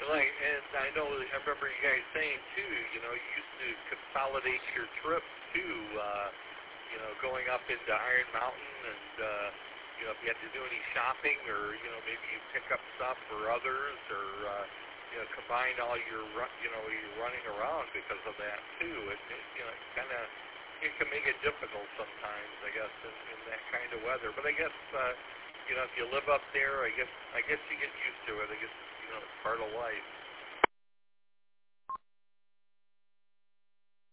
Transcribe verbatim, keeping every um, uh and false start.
Like, and I know, I remember you guys saying too, you know, you used to consolidate your trips too, uh, you know, going up into Iron Mountain and, uh, you know, if you had to do any shopping or, you know, maybe you pick up stuff for others or, uh, you know, combine all your, ru- you know, your running around because of that too. It, it you know, it kind of, it can make it difficult sometimes, I guess, in, in that kind of weather. But I guess, uh, you know, if you live up there, I guess, I guess you get used to it. I guess, you know, it's part of life.